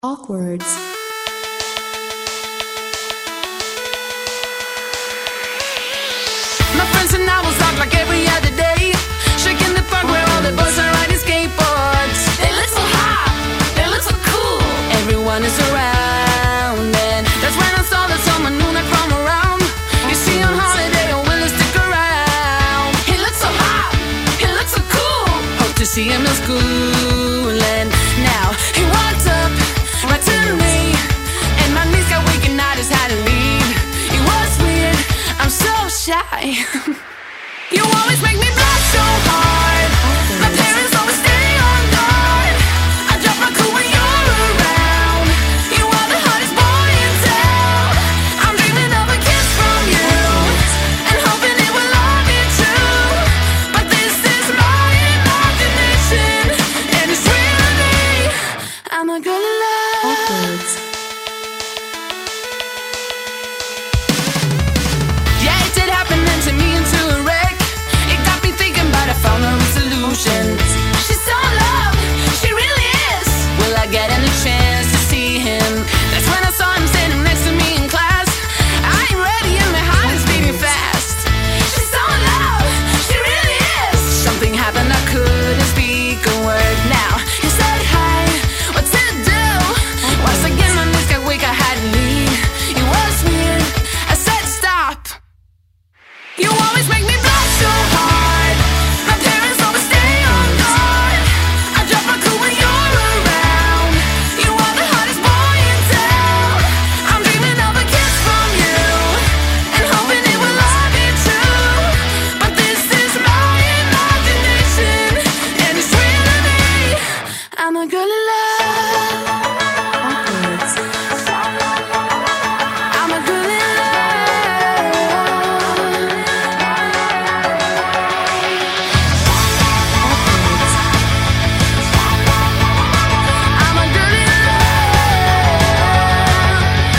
Awkwards. My friends and I will talk like every other day, shaking the park where all the boys are riding skateboards. They look so hot, they look so cool. Everyone is around, and that's when I saw that someone new that from around. You see on holiday, or will he stick around? He looks so hot, he looks so cool. Hope to see him in school, and now he walked up right to me, and my knees got weak and I just had to leave. It was weird, I'm so shy. You always make me blush so hard. My parents always stay on guard. I drop my cool when you're around. You are the hottest boy in town. I'm dreaming of a kiss from you, and hoping it will all be true. But this is my imagination, and it's really I'm a girl in love. Awkwards. Yeah, it did happen and to me into a wreck. It got me thinking, but I found a solution. She's so in love, she really is. Will I get any chance to see him? That's when I saw him standing next to me in class. I ain't ready and my heart is beating fast. She's so in love, she really is. Something happened, I couldn't speak a word. Now he said hi, what to do? Once again my knees got weak, I had to leave. It was weird, I said stop. You always make me blush so hard. My parents always stay on guard. I drop my cool when you're around. You are the hottest boy in town. I'm dreaming of a kiss from you, and hoping it will all be true. But this is my imagination, and it's real to me. I'm a girl in love. Awkwards. I'm a girl in love. I'm a girl in love.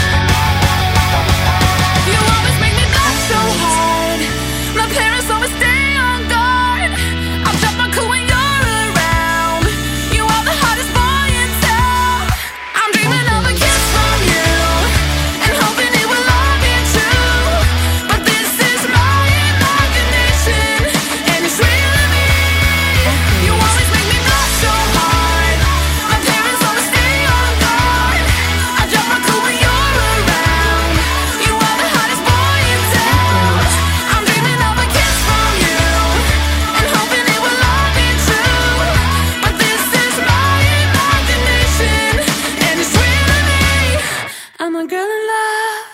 You always make me blush so hard. My parents always stay on guard. I'll drop my cool when you're around. You are the hottest boy in town. I'm dreaming of a kiss from you, and hoping it will all be true. But this is my imagination, and it's real to me. You always make me blush so hard. My parents always stay on guard. I drop my cool when you're around. You are the hottest boy in town. I'm dreaming of a kiss from you, and hoping it will all be true. But this is my imagination, and it's real to me. I'm a girl in love.